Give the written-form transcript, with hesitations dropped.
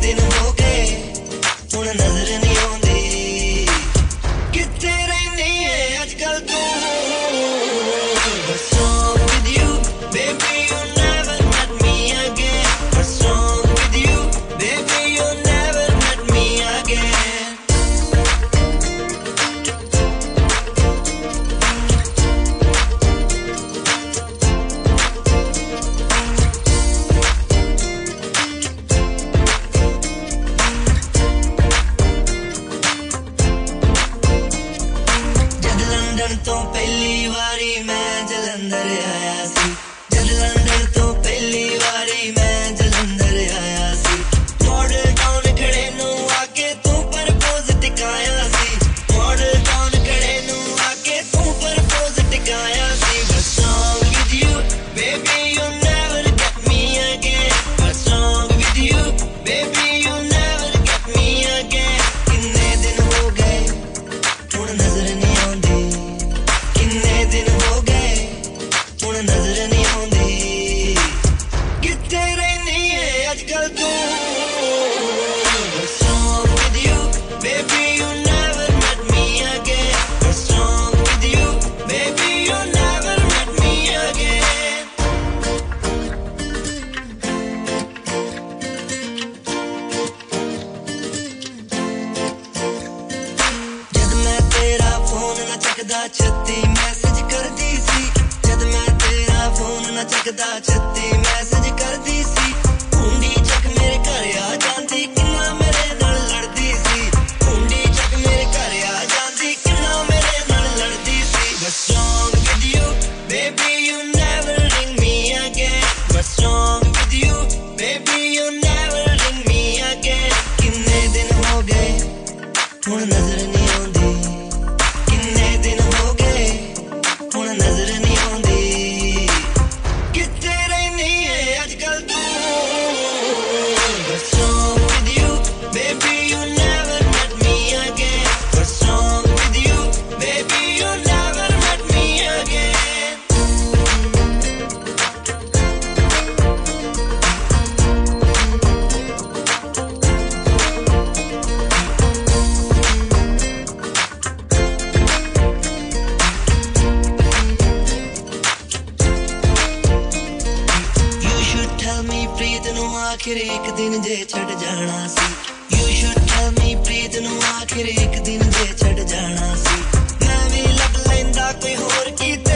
दिन हो गए हुण नजर नहीं आउंदी किथे रहनी है अजकल तू What's wrong with you baby you never met me again What's wrong with you baby you never met me again तो पहली बारी मैं जलंधर आया सी जद लंदन तो पहली बारी मैं जलंधर आया सी मॉडल टाउन खड़े नू आके तू प्रपोज टिकाया सी मॉडल टाउन खड़े नू आके तू प्रपोज टिकाया सी What's wrong with you baby you never get me again What's wrong with you baby you never get me again कितने दिन हो गए हुण नजर नहीं आउंदी कितने दिन हो गए हुण नजर नहीं आउंदी किथे रहनी है अजकल तू What's wrong with you baby you never met me again What's wrong with you baby you never met me again जद मैं तेरा फोन ना चकदा छत्ती मैसेज करदी सी जद मैं तेरा फोन ना चकदा छत्ती मैसेज करदी सी कुंडी चक मेरे घर आ जांदी किन्ना मेरे नाल लड़दी सी कुंडी चक मेरे घर आ जांदी किन्ना मेरे नाल लड़दी सी What's wrong with you baby you never ring me again What's wrong with you baby you never ring me again कितने दिन हो गए हुण नजर नहीं आउंदी कितने दिन हो गए हुण नजर नहीं आउंदी किथे रहनी है अजकल तू What's wrong with you baby you never met me again What's wrong with you baby you never met me again You should tell me प्रीत नू आखिर एक दिन जे छड़ जाना सी You should tell me प्रीत नू आखिर एक दिन जे छड़ जाना सी मैं भी लग लैंदा कोई होर की